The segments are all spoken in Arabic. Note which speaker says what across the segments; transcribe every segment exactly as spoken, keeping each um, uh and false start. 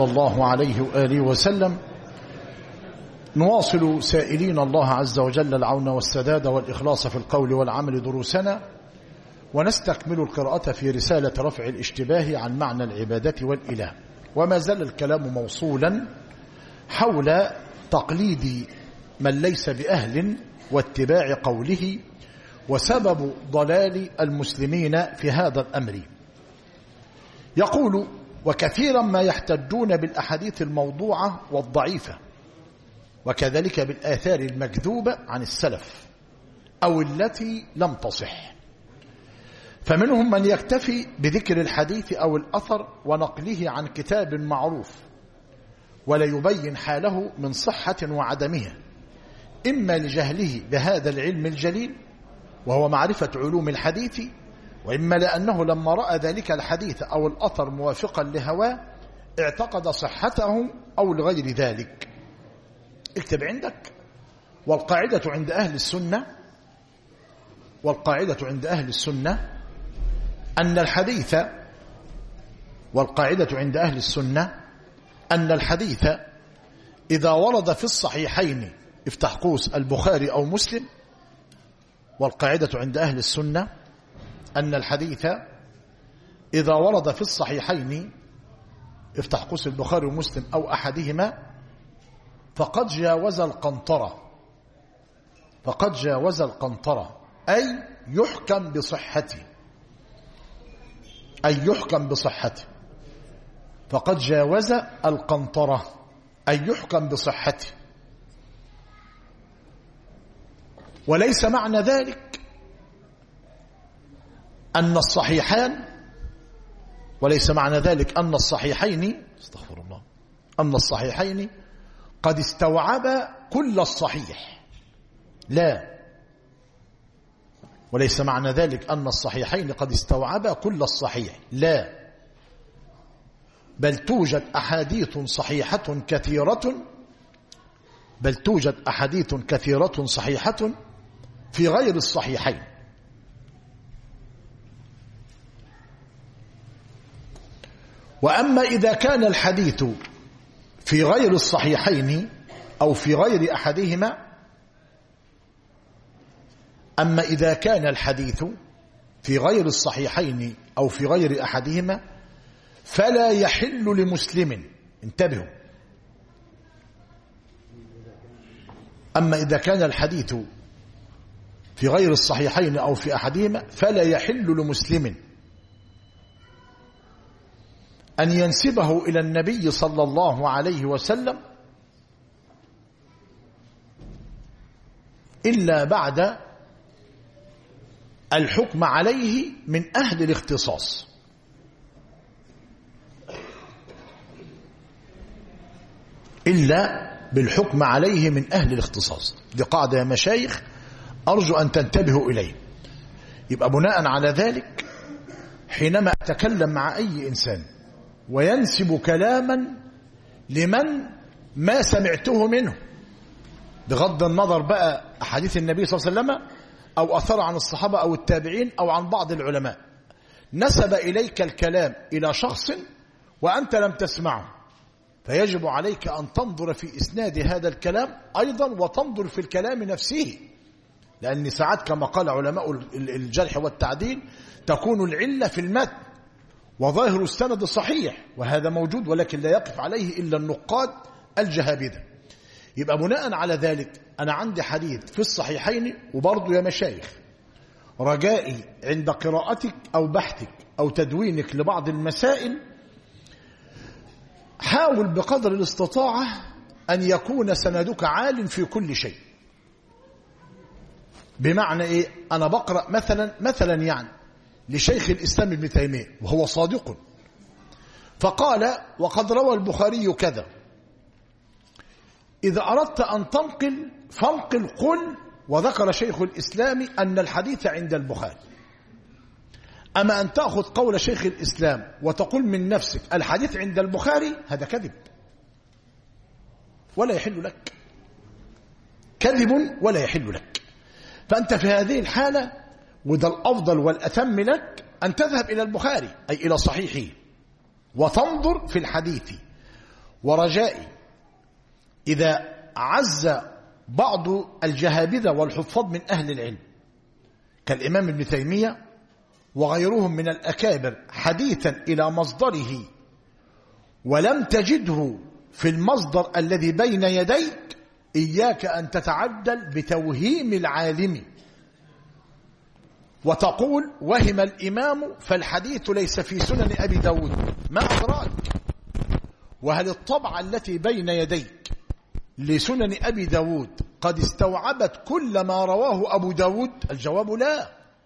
Speaker 1: صلى الله عليه وآله وسلم. نواصل سائلين الله عز وجل العون والسداد والإخلاص في القول والعمل دروسنا، ونستكمل القراءة في رسالة رفع الاشتباه عن معنى العبادة والإله. وما زال الكلام موصولا حول تقليد من ليس بأهل واتباع قوله وسبب ضلال المسلمين في هذا الأمر. يقول: وكثيرا ما يحتجون بالأحاديث الموضوعة والضعيفة، وكذلك بالآثار المكذوبة عن السلف أو التي لم تصح، فمنهم من يكتفي بذكر الحديث أو الأثر ونقله عن كتاب معروف ولا يبين حاله من صحة وعدمها، إما لجهله بهذا العلم الجليل وهو معرفة علوم الحديث، وإما لأنه لما رأى ذلك الحديث أو الأثر موافقا لهواه اعتقد صحته أو لغير ذلك. اكتب عندك: والقاعدة عند أهل السنة والقاعدة عند أهل السنة أن الحديث والقاعدة عند أهل السنة أن الحديث إذا ورد في الصحيحين، افتح قوس البخاري أو مسلم، والقاعدة عند أهل السنة أن الحديث إذا ورد في الصحيحين، افتح قوس البخاري ومسلم أو أحدهما، فقد جاوز القنطرة فقد جاوز القنطرة أي يحكم بصحته أي يحكم بصحته فقد جاوز القنطرة أي يحكم بصحته. وليس معنى ذلك أن الصحيحان وليس معنى ذلك أن الصحيحين استغفر الله أن الصحيحين قد استوعب كل الصحيح، لا، وليس معنى ذلك أن الصحيحين قد استوعب كل الصحيح، لا، بل توجد أحاديث صحيحة كثيرة بل توجد أحاديث كثيرة صحيحة في غير الصحيحين. وأما إذا كان الحديث في غير الصحيحين أو في غير أحدهما أما إذا كان الحديث في غير الصحيحين أو في غير أحدهما فلا يحل لمسلم، انتبهوا، أما إذا كان الحديث في غير الصحيحين أو في أحدهما فلا يحل لمسلم أن ينسبه إلى النبي صلى الله عليه وسلم إلا بعد الحكم عليه من أهل الاختصاص. إلا بالحكم عليه من أهل الاختصاص. دي قاعدة يا مشايخ أرجو أن تنتبهوا إليه. يبقى بناء على ذلك حينما أتكلم مع أي إنسان وينسب كلاما لمن ما سمعته منه، بغض النظر بقى أحاديث النبي صلى الله عليه وسلم أو أثر عن الصحابة أو التابعين أو عن بعض العلماء، نسب إليك الكلام إلى شخص وأنت لم تسمعه، فيجب عليك أن تنظر في إسناد هذا الكلام أيضا وتنظر في الكلام نفسه، لأن ساعات كما قال علماء الجرح والتعديل تكون العلة في المتن وظاهر السند صحيح، وهذا موجود ولكن لا يقف عليه إلا النقاد الجهابذة. يبقى بناء على ذلك أنا عندي حديث في الصحيحين، وبرضه يا مشايخ رجائي عند قراءتك أو بحثك أو تدوينك لبعض المسائل حاول بقدر الاستطاعة أن يكون سندك عال في كل شيء. بمعنى إيه؟ أنا بقرأ مثلا مثلا يعني لشيخ الإسلام ابن تيمية وهو صادق، فقال وقد روى البخاري كذا، إذا أردت أن تنقل فانقل قل وذكر شيخ الإسلام أن الحديث عند البخاري. أما أن تأخذ قول شيخ الإسلام وتقول من نفسك الحديث عند البخاري، هذا كذب ولا يحل لك، كذب ولا يحل لك. فأنت في هذه الحالة وده الأفضل والأتم لك أن تذهب إلى البخاري أي إلى صحيحه وتنظر في الحديث ورجائي إذا عز بعض الجهابذة والحفاظ من أهل العلم كالإمام ابن تيمية وغيرهم من الأكابر حديثا إلى مصدره ولم تجده في المصدر الذي بين يديك، إياك أن تتعدل بتوهيم العالم وتقول وهم الإمام فالحديث ليس في سنن أبي داود. ما أدراك؟ وهل الطبعة التي بين يديك لسنن أبي داود قد استوعبت كل ما رواه أبو داود؟ الجواب لا.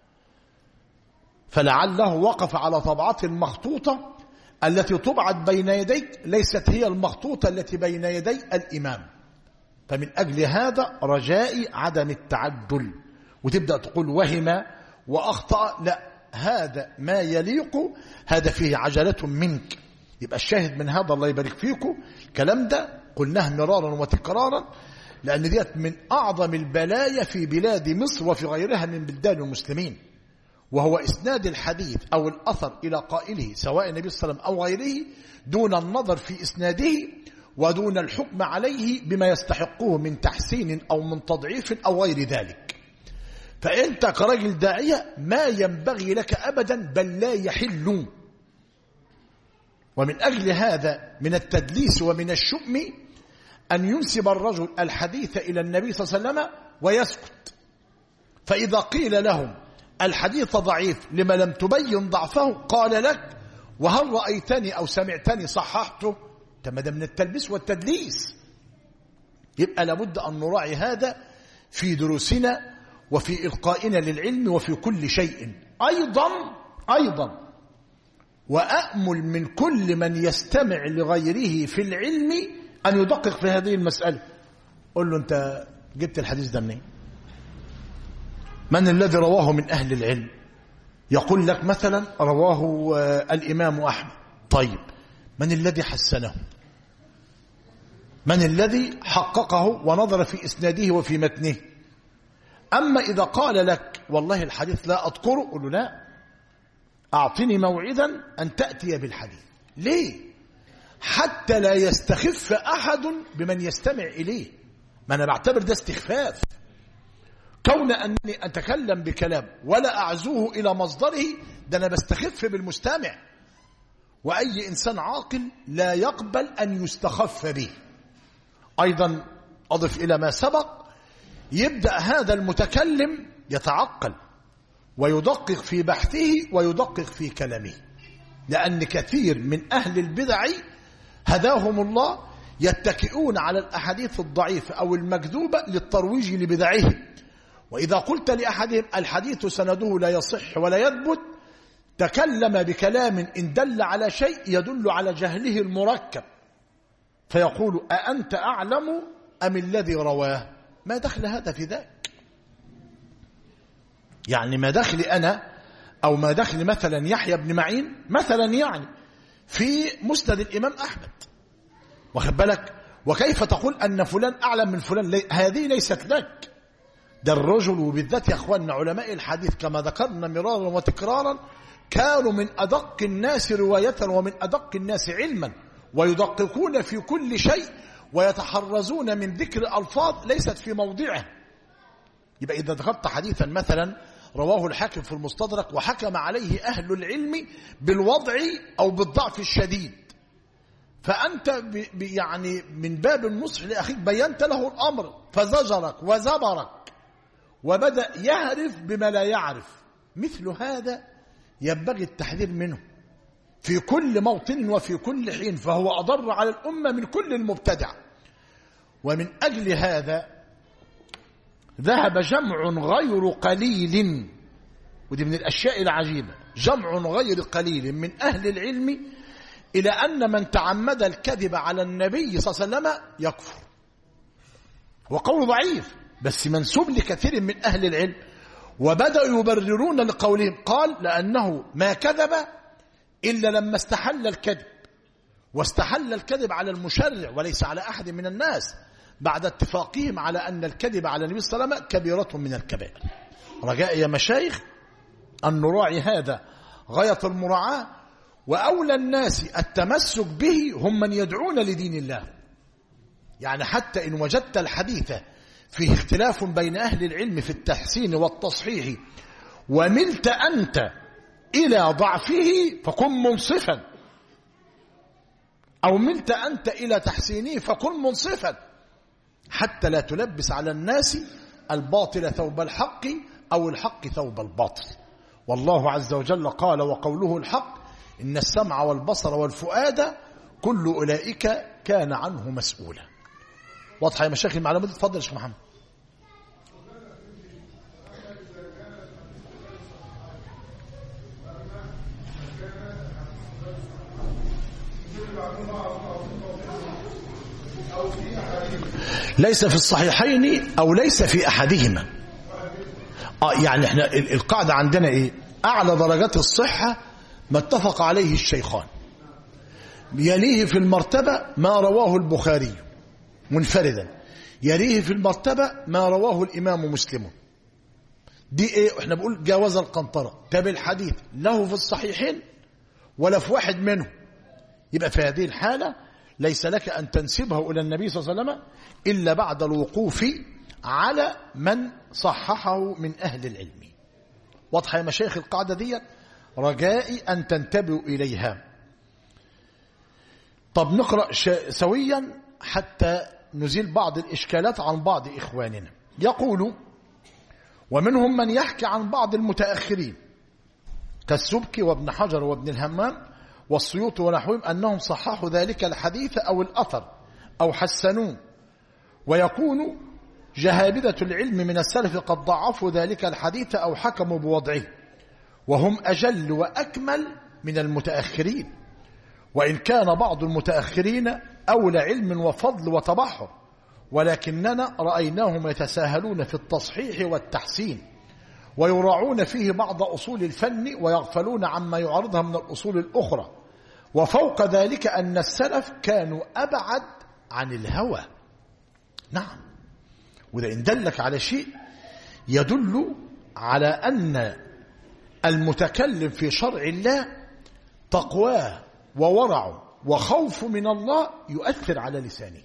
Speaker 1: فلعله وقف على طبعة مخطوطة التي طبعت بين يديك ليست هي المخطوطة التي بين يدي الإمام. فمن أجل هذا رجائي عدم التعدل وتبدأ تقول وهم وأخطأ، لا، هذا ما يليق، هذا فيه عجلة منك. يبقى الشاهد من هذا الله يبارك فيكم الكلام ده قلناه مرارا وتكرارا، لأن ديت من أعظم البلايا في بلاد مصر وفي غيرها من بلدان المسلمين، وهو إسناد الحديث أو الأثر إلى قائله سواء النبي صلى الله عليه وسلم أو غيره دون النظر في إسناده ودون الحكم عليه بما يستحقه من تحسين أو من تضعيف أو غير ذلك. فأنت كرجل داعية ما ينبغي لك أبدا بل لا يحل. ومن أجل هذا من التدليس ومن الشؤم أن ينسب الرجل الحديث إلى النبي صلى الله عليه وسلم ويسكت، فإذا قيل لهم الحديث ضعيف لما لم تبين ضعفه قال لك وهل رأيتني أو سمعتني صححته؟ ده من التلبيس والتدليس. يبقى لابد أن نراعي هذا في دروسنا وفي إلقائنا للعلم وفي كل شيء. أيضا أيضا وأأمل من كل من يستمع لغيره في العلم أن يدقق في هذه المسألة. قل له أنت جبت الحديث ده منين؟ من الذي رواه من أهل العلم؟ يقول لك مثلا رواه الإمام أحمد. طيب من الذي حسنه؟ من الذي حققه ونظر في إسناده وفي متنه؟ أما إذا قال لك والله الحديث لا أذكره، قل له لا، أعطني موعدا أن تأتي بالحديث. ليه؟ حتى لا يستخف أحد بمن يستمع إليه. ما أنا بعتبر ده استخفاف، كون أنني أتكلم بكلام ولا أعزوه إلى مصدره، ده أنا بستخف بالمستمع. وأي إنسان عاقل لا يقبل أن يستخف به. أيضا أضف إلى ما سبق، يبدأ هذا المتكلم يتعقل ويدقق في بحثه ويدقق في كلامه، لأن كثير من أهل البدع هداهم الله يتكئون على الأحاديث الضعيفة أو المكذوبة للترويج لبدعهم. وإذا قلت لأحدهم الحديث سنده لا يصح ولا يثبت، تكلم بكلام إن دل على شيء يدل على جهله المركب، فيقول أأنت أعلم أم الذي رواه؟ ما دخل هذا في ذاك؟ يعني ما دخل أنا أو ما دخل مثلا يحيى بن معين مثلا يعني في مسند الإمام أحمد، واخد بالك؟ وكيف تقول أن فلان أعلم من فلان؟ لي هذه ليست لك. ده الرجل وبالذات يا أخواننا علماء الحديث كما ذكرنا مرارا وتكرارا كانوا من أدق الناس رواية ومن أدق الناس علما، ويدققون في كل شيء ويتحرزون من ذكر ألفاظ ليست في موضعه. يبقى إذا ذكرت حديثا مثلا رواه الحاكم في المستدرك وحكم عليه أهل العلم بالوضع أو بالضعف الشديد، فأنت يعني من باب النصح لأخيك بينت له الأمر فزجرك وزبرك وبدأ يعرف بما لا يعرف. مثل هذا ينبغي التحذير منه في كل موطن وفي كل حين، فهو أضر على الأمة من كل المبتدع. ومن أجل هذا ذهب جمع غير قليل، ودي من الأشياء العجيبة، جمع غير قليل من أهل العلم إلى أن من تعمد الكذب على النبي صلى الله عليه وسلم يكفر. وقول ضعيف بس منسوب لكثير من أهل العلم، وبدأوا يبررون لقولهم، قال لأنه ما كذب إلا لما استحل الكذب، واستحل الكذب على المشرع وليس على أحد من الناس بعد اتفاقهم على أن الكذب على النبي صلى الله عليه وسلم كبيرة من الكبائر. رجاء يا مشايخ أن نراعي هذا غاية المراعاة. وأولى الناس التمسك به هم من يدعون لدين الله. يعني حتى إن وجدت الحديث فيه اختلاف بين أهل العلم في التحسين والتصحيح وملت أنت إلى ضعفه فكن منصفا، أو ملت أنت إلى تحسينه فكن منصفا، حتى لا تلبس على الناس الباطل ثوب الحق أو الحق ثوب الباطل. والله عز وجل قال: وقوله الحق إن السمع والبصر والفؤاد كل أولئك كان عنه مسؤولا. واضحة يا مشايخ المعلومات؟ اتفضل يا شيخ محمد. ليس في الصحيحين أو ليس في أحدهما. آه يعني احنا القاعدة عندنا ايه؟ أعلى درجات الصحة ما اتفق عليه الشيخان، يليه في المرتبة ما رواه البخاري منفردا، يليه في المرتبة ما رواه الإمام مسلم. دي ايه؟ احنا بقول جواز القنطرة. طب الحديث له في الصحيحين ولا في واحد منه، يبقى في هذه الحالة ليس لك أن تنسبه إلى النبي صلى الله عليه وسلم إلا بعد الوقوف على من صححه من أهل العلم. واضحة يا مشايخ القاعدة دي؟ رجائي أن تنتبهوا إليها. طب نقرأ سويا حتى نزيل بعض الإشكالات عن بعض إخواننا. يقول: ومنهم من يحكي عن بعض المتأخرين كالسبكي وابن حجر وابن الهمام والسيوطي ونحوهم أنهم صححوا ذلك الحديث أو الأثر أو حسنوه، ويكون جهابذة العلم من السلف قد ضعفوا ذلك الحديث أو حكموا بوضعه، وهم أجل وأكمل من المتأخرين، وإن كان بعض المتأخرين أولى علم وفضل وتبحر، ولكننا رأيناهم يتساهلون في التصحيح والتحسين ويراعون فيه بعض أصول الفن ويغفلون عما يعرضها من الأصول الأخرى. وفوق ذلك أن السلف كانوا أبعد عن الهوى. نعم، وإذا إن دلك على شيء يدل على أن المتكلم في شرع الله تقواه وورعه وخوف من الله يؤثر على لسانه،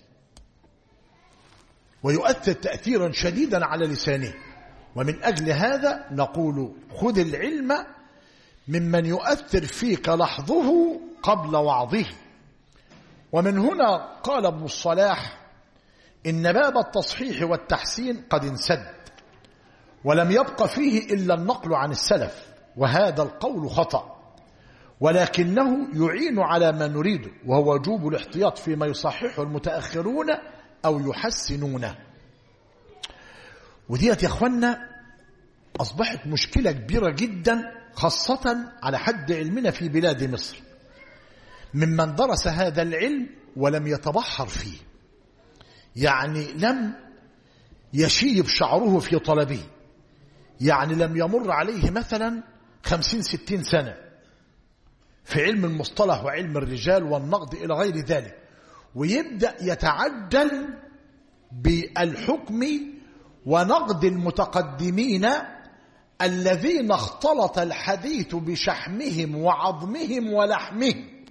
Speaker 1: ويؤثر تأثيرا شديدا على لسانه. ومن أجل هذا نقول: خذ العلم ممن يؤثر فيك لحظه قبل وعظه. ومن هنا قال ابن الصلاح: إن باب التصحيح والتحسين قد انسد، ولم يبق فيه إلا النقل عن السلف، وهذا القول خطأ، ولكنه يعين على ما نريده، وهو وجوب الاحتياط فيما يصححه المتأخرون أو يحسنونه. وديت يا أخوانا أصبحت مشكلة كبيرة جدا، خاصة على حد علمنا في بلاد مصر، ممن درس هذا العلم ولم يتبحر فيه، يعني لم يشيب شعره في طلبه، يعني لم يمر عليه مثلا خمسين ستين سنة في علم المصطلح وعلم الرجال والنقد إلى غير ذلك، ويبدأ يتعجل بالحكم ونقد المتقدمين الذين اختلط الحديث بشحمهم وعظمهم ولحمهم.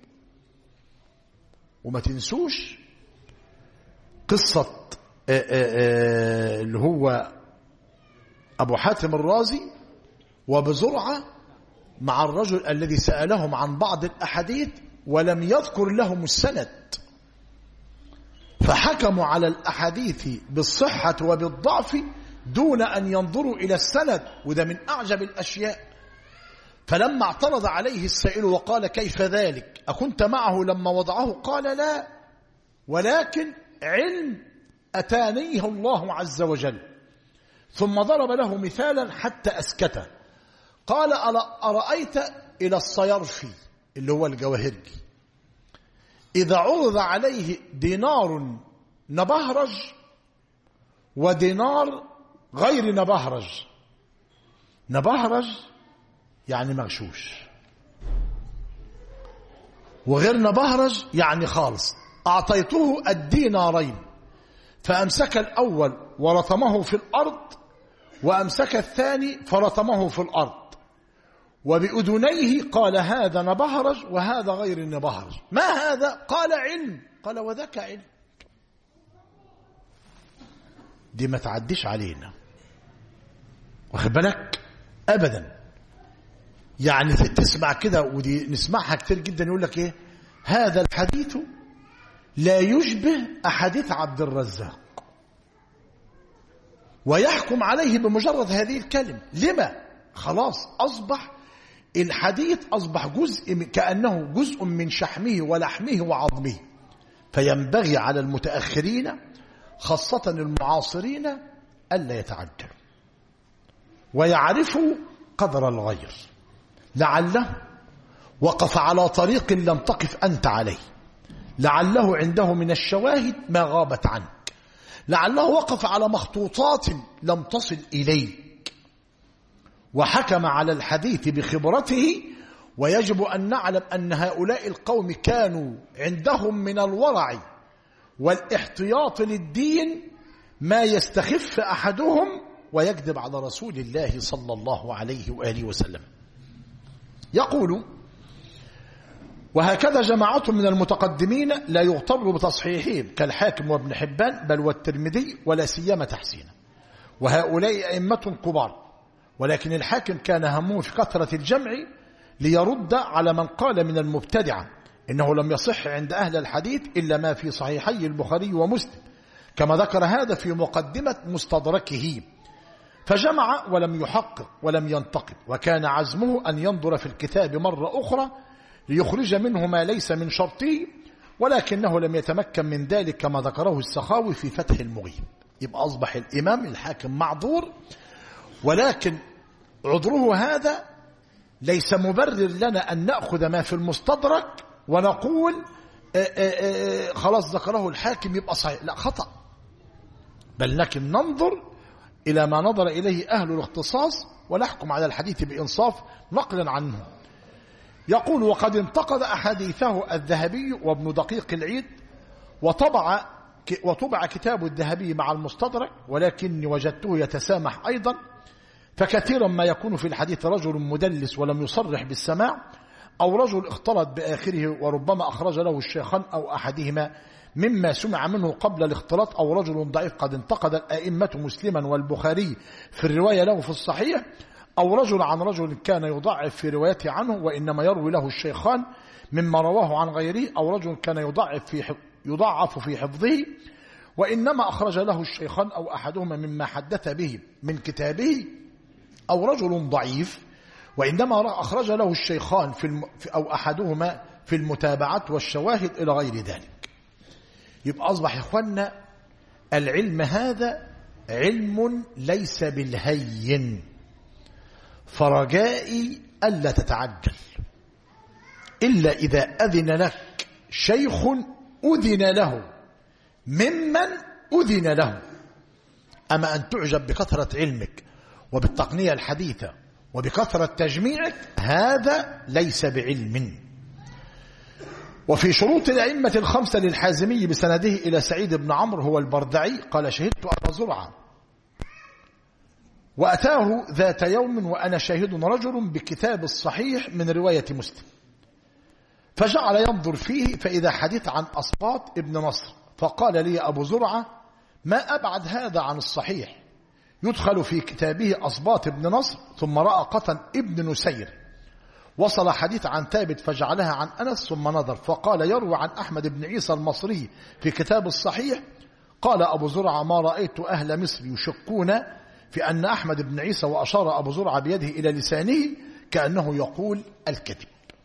Speaker 1: وما تنسوش قصة اللي هو أبو حاتم الرازي وبزرعة مع الرجل الذي سألهم عن بعض الأحاديث ولم يذكر لهم السند، فحكموا على الأحاديث بالصحة وبالضعف دون أن ينظروا إلى السند، وده من أعجب الأشياء. فلما اعترض عليه السائل وقال: كيف ذلك؟ أكنت معه لما وضعه؟ قال: لا، ولكن علم أتانيه الله عز وجل. ثم ضرب له مثالا حتى أسكته، قال: أرأيت إلى الصيرفي اللي هو الجواهرجي إذا عرض عليه دينار نبهرج ودينار غير نبهرج، نبهرج يعني مغشوش، وغير نبهرج يعني خالص، أعطيته الدينارين فأمسك الأول ورطمه في الأرض، وأمسك الثاني فرطمه في الأرض، وبأذنيه قال هذا نبهرج وهذا غير النبهرج. ما هذا؟ قال علم. قال وذاك علم. دي ما تعديش علينا، واخد بالك؟ أبدا. يعني تسمع كده، ودي نسمعها كتير جدا، يقول لك ايه؟ هذا الحديث لا يشبه أحاديث عبد الرزاق، ويحكم عليه بمجرد هذه الكلمة. لما؟ خلاص أصبح الحديث أصبح جزء من، كأنه جزء من شحمه ولحمه وعظمه. فينبغي على المتأخرين خاصة المعاصرين ألا يتعجلوا ويعرفوا قدر الغير، لعله وقف على طريق لم تقف أنت عليه، لعله عنده من الشواهد ما غابت عنك، لعله وقف على مخطوطات لم تصل إليك، وحكم على الحديث بخبرته. ويجب أن نعلم أن هؤلاء القوم كانوا عندهم من الورع والاحتياط للدين ما يستخف أحدهم ويكذب على رسول الله صلى الله عليه وآله وسلم. يقول: وهكذا جماعة من المتقدمين لا يغتر بتصحيحهم كالحاكم وابن حبان بل والترمذي ولا سيما تحسينه، وهؤلاء أئمة كبار، ولكن الحاكم كان همه في كثرة الجمع ليرد على من قال من المبتدعة إنه لم يصح عند أهل الحديث إلا ما في صحيحي البخاري ومسلم، كما ذكر هذا في مقدمة مستدركه. فجمع ولم يحقق ولم ينتقد، وكان عزمه أن ينظر في الكتاب مرة أخرى ليخرج منه ما ليس من شرطه، ولكنه لم يتمكن من ذلك كما ذكره السخاوي في فتح المغيب. يبقى أصبح الإمام الحاكم معذور، ولكن عذره هذا ليس مبرر لنا أن نأخذ ما في المستدرك ونقول آآ آآ خلاص ذكره الحاكم يبقى صحيح. لا، خطأ. بل لكن ننظر إلى ما نظر إليه أهل الاختصاص ونحكم على الحديث بإنصاف نقلا عنه. يقول: وقد انتقد أحاديثه الذهبي وابن دقيق العيد، وطبع وطبع كتاب الذهبي مع المستدرك، ولكني وجدته يتسامح أيضا. فكثيرا ما يكون في الحديث رجل مدلس ولم يصرح بالسماع، أو رجل اختلط بآخره وربما أخرج له الشيخان أو أحدهما مما سمع منه قبل الاختلاط، أو رجل ضعيف قد انتقد الأئمة مسلما والبخاري في الرواية له في الصحيح، أو رجل عن رجل كان يضعف في روايته عنه وإنما يروي له الشيخان مما رواه عن غيره، أو رجل كان يضعف في يضعف في حفظه وإنما أخرج له الشيخان أو أحدهما مما حدث به من كتابه، أو رجل ضعيف وإنما أخرج له الشيخان في الم... أو أحدهما في المتابعات والشواهد إلى غير ذلك. يبقى أصبح يا إخوانا العلم هذا علم ليس بالهين، فرجائي ألا تتعجل إلا إذا أذن لك شيخ أذن له ممن أذن له. أما أن تعجب بكثرة علمك وبالتقنية الحديثة وبكثرة تجميعك، هذا ليس بعلم. وفي شروط الأئمة الخمسة للحازمي بسنده إلى سعيد بن عمرو هو البردعي قال: شهدت أبا زرعة وأتاه ذات يوم وأنا شاهد رجل بكتاب الصحيح من رواية مسلم، فجعل ينظر فيه فإذا حديث عن أسباط ابن نصر، فقال لي أبو زرعة: ما أبعد هذا عن الصحيح، يدخل في كتابه أسباط ابن نصر ثم رأى قطن ابن نسير، وصل حديث عن ثابت فجعلها عن أنس، ثم نظر فقال: يروى عن أحمد بن عيسى المصري في كتاب الصحيح. قال أبو زرعة: ما رأيت أهل مصر يشكون في أن أحمد بن عيسى، وأشار أبو زرعة بيده إلى لسانه كأنه يقول الكذب.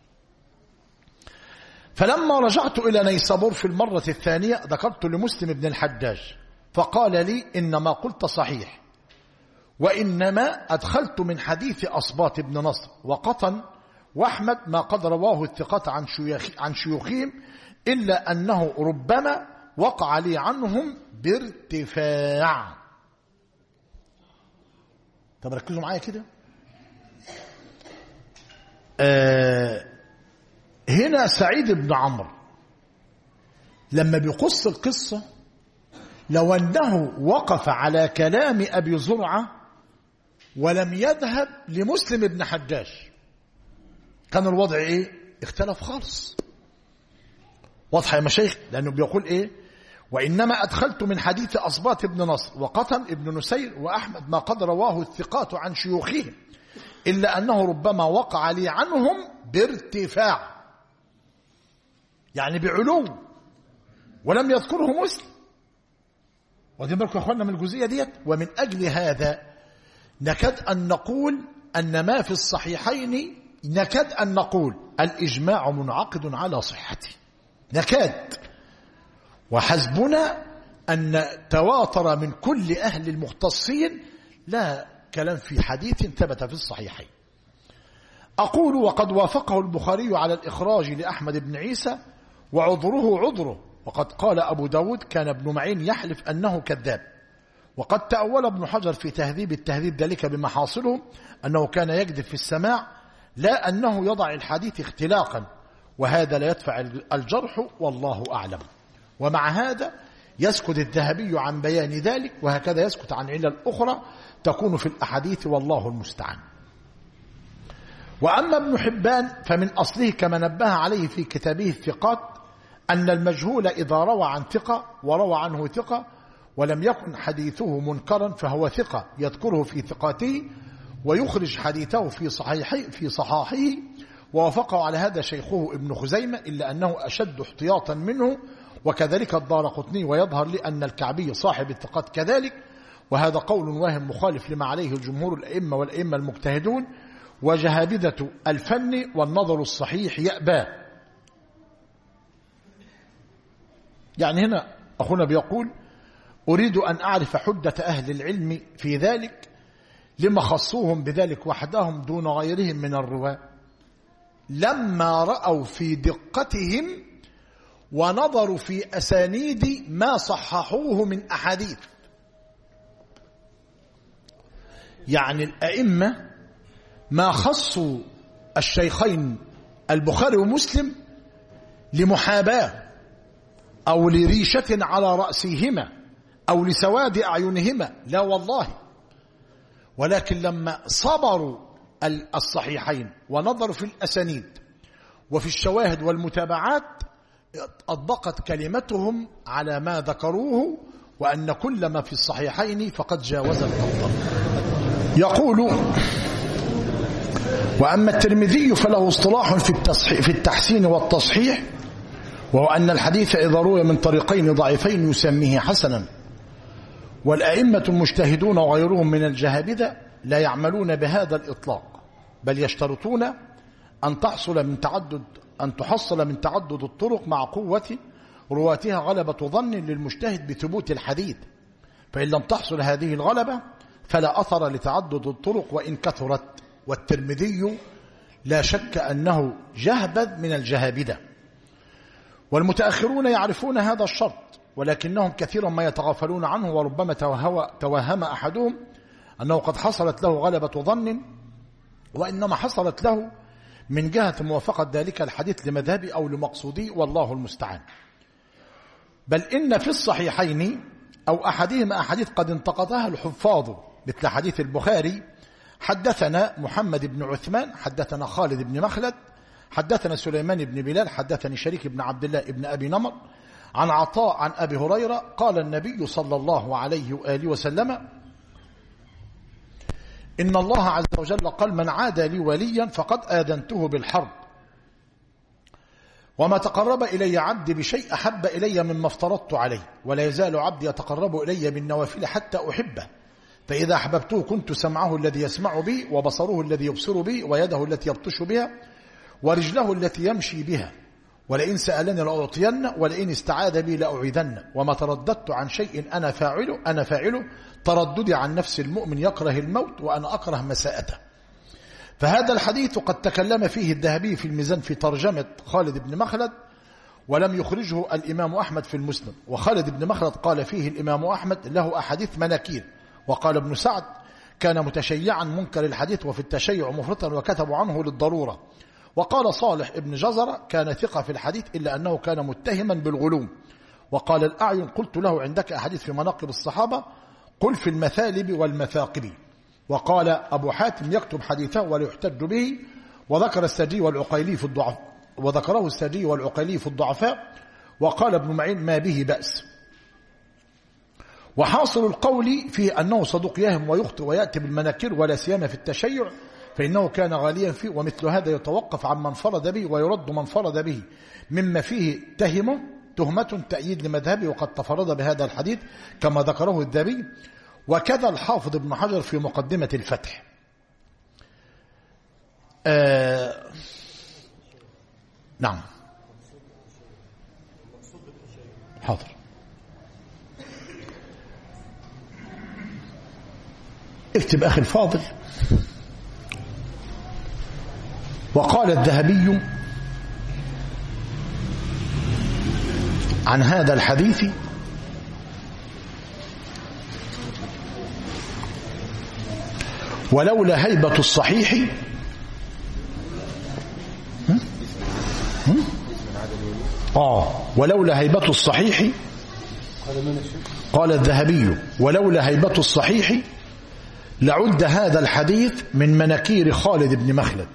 Speaker 1: فلما رجعت إلى نيسابور في المرة الثانية ذكرت لمسلم بن الحجاج، فقال لي: إنما قلت صحيح، وإنما أدخلت من حديث أسباط بن نصر وقطن وأحمد ما قد رواه الثقات عن شيوخ عن شيوخهم، إلا أنه ربما وقع لي عنهم بارتفاع. طب ركزوا معايا كده. آه هنا سعيد بن عمرو لما بيقص القصة، لو أنه وقف على كلام أبي زرعة ولم يذهب لمسلم بن حجاج كان الوضع إيه؟ اختلف خالص. واضحة يا مشايخ؟ لأنه بيقول إيه؟ وإنما أدخلت من حديث أصبات بن نصر وقتل ابن نسير وأحمد ما قد رواه الثقات عن شيوخهم، إلا أنه ربما وقع لي عنهم بارتفاع، يعني بعلو، ولم يذكره مسلم. ودي بالكم يا أخوانا من الجزئية ديت. ومن أجل هذا نكاد أن نقول أن ما في الصحيحين، نكاد أن نقول الإجماع منعقد على صحته، نكاد. وحسبنا أن تواتر من كل أهل المختصين، لا كلام في حديث ثبت في الصحيحين. أقول وقد وافقه البخاري على الإخراج لأحمد بن عيسى وعذره عذره، وقد قال أبو داود كان ابن معين يحلف أنه كذاب. وقد تأول ابن حجر في تهذيب التهذيب ذلك بمحاصله أنه كان يكذب في السماع، لا أنه يضع الحديث اختلاقا، وهذا لا يدفع الجرح والله أعلم. ومع هذا يسكت الذهبي عن بيان ذلك، وهكذا يسكت عن علل أخرى تكون في الأحاديث والله المستعان. وأما ابن حبان فمن أصله كما نبه عليه في كتابه الثقات أن المجهول إذا روى عن ثقة وروى عنه ثقة ولم يكن حديثه منكرا فهو ثقة يذكره في ثقاته ويخرج حديثه في صحيحه في صحاحه، ووافقه على هذا شيخه ابن خزيمة، إلا أنه أشد احتياطا منه، وكذلك الدارقطني. ويظهر لي أن الكعبي صاحب الثقات كذلك، وهذا قول واهم مخالف لما عليه الجمهور الأئمة والأئمة المجتهدون، وجهابذة الفن والنظر الصحيح يأبى. يعني هنا أخونا بيقول أريد أن أعرف حدة أهل العلم في ذلك لما خصوهم بذلك وحدهم دون غيرهم من الرواة، لما رأوا في دقتهم ونظروا في أسانيد ما صححوه من أحاديث. يعني الأئمة ما خصوا الشيخين البخاري ومسلم لمحاباة أو لريشة على رأسهما أو لسواد أعينهما، لا والله، ولكن لما صبروا الصحيحين ونظروا في الأسانيد وفي الشواهد والمتابعات أطبقت كلمتهم على ما ذكروه، وأن كل ما في الصحيحين فقد جاوز الأفضل. يقول وأما الترمذي فله اصطلاح في في التحسين والتصحيح، وهو أن الحديث إذا روي من طريقين ضعيفين يسميه حسنا. والأئمة المجتهدون وغيرهم من الجهابذة لا يعملون بهذا الإطلاق، بل يشترطون أن تحصل من تعدد أن تحصل من تعدد الطرق مع قوة رواتها غلبة ظن للمجتهد بثبوت الحديث، فإن لم تحصل هذه الغلبة فلا أثر لتعدد الطرق وإن كثرت. والترمذي لا شك أنه جهبذ من الجهابذة، والمتأخرون يعرفون هذا الشرط، ولكنهم كثيرا ما يتغافلون عنه، وربما توهم أحدهم أنه قد حصلت له غلبة ظن، وإنما حصلت له من جهة موافقة ذلك الحديث لمذهبي أو لمقصودي، والله المستعان. بل إن في الصحيحين أو أحدهما أحاديث قد انتقضها الحفاظ، مثل حديث البخاري حدثنا محمد بن عثمان حدثنا خالد بن مخلد حدثنا سليمان بن بلال حدثني شريك بن عبد الله بن أبي نمر عن عطاء عن أبي هريرة قال النبي صلى الله عليه وآله وسلم إن الله عز وجل قال من عادى لي وليا فقد آذنته بالحرب، وما تقرب إلي عبدي بشيء أحب إلي مما افترضت عليه، ولا يزال عبدي يتقرب إلي بالنوافل حتى أحبه، فإذا أحببته كنت سمعه الذي يسمع به، وبصره الذي يبصر به، ويده التي يبطش بها، ورجله التي يمشي بها، ولئن سألني لأعطين، ولئن استعاذ بي لأعيذن، وما ترددت عن شيء أنا فاعله أنا فاعله ترددي عن نفس المؤمن يكره الموت وأنا أكره مساءته. فهذا الحديث قد تكلم فيه الذهبي في الميزان في ترجمة خالد بن مخلد، ولم يخرجه الإمام أحمد في المسند. وخالد بن مخلد قال فيه الإمام أحمد له أحاديث مناكير، وقال ابن سعد كان متشيعا منكر الحديث وفي التشيع مفرطا وكتبوا عنه للضرورة. وقال صالح ابن جزرة كان ثقة في الحديث إلا أنه كان متهما بالغلو. وقال الأعين قلت له عندك أحاديث في مناقب الصحابة؟ قل في المثالب والمثاقب. وقال أبو حاتم يكتب حديثه ولا يحتج به، وذكر السدي والعقيلي في الضعفاء وذكره السدي والعقيلي في الضعفاء، وقال ابن معين ما به بأس. وحاصل القول فيه أنه صدوق يهم ويخطئ ويأتي بالمناكير ولا سيما في التشيع، فإنه كان غاليا فيه، ومثل هذا يتوقف عن من فرد به ويرد من فرد به مما فيه تهمه تهمة تأييد لمذهبه وقد تفرد بهذا الحديث كما ذكره الذهبي، وكذا الحافظ ابن حجر في مقدمة الفتح. آه نعم حاضر. اكتب أخي الفاضل. وقال الذهبي عن هذا الحديث ولولا هيبة الصحيح آه ولولا هيبة الصحيح قال الذهبي ولولا هيبة الصحيح لعد هذا الحديث من مناكير خالد بن مخلد.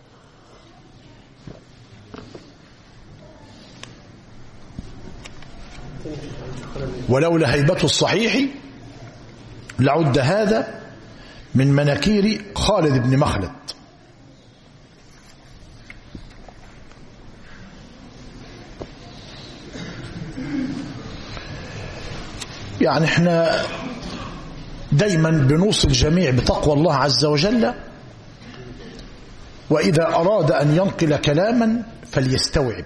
Speaker 1: ولولا هيبة الصحيح لعد هذا من مناكير خالد بن مخلد. يعني احنا دايما بنوصي الجميع بتقوى الله عز وجل، وإذا أراد أن ينقل كلاما فليستوعب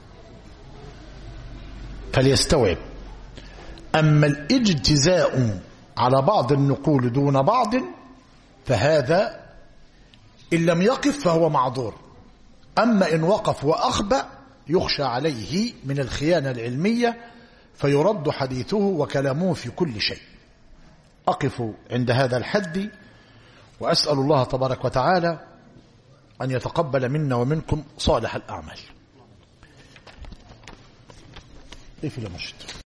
Speaker 1: فليستوعب أما الاجتزاء على بعض النقول دون بعض فهذا إن لم يقف فهو معذور، أما إن وقف وأخبأ يخشى عليه من الخيانة العلمية فيرد حديثه وكلامه في كل شيء. أقف عند هذا الحد وأسأل الله تبارك وتعالى أن يتقبل منا ومنكم صالح الأعمال. إيه في المشهد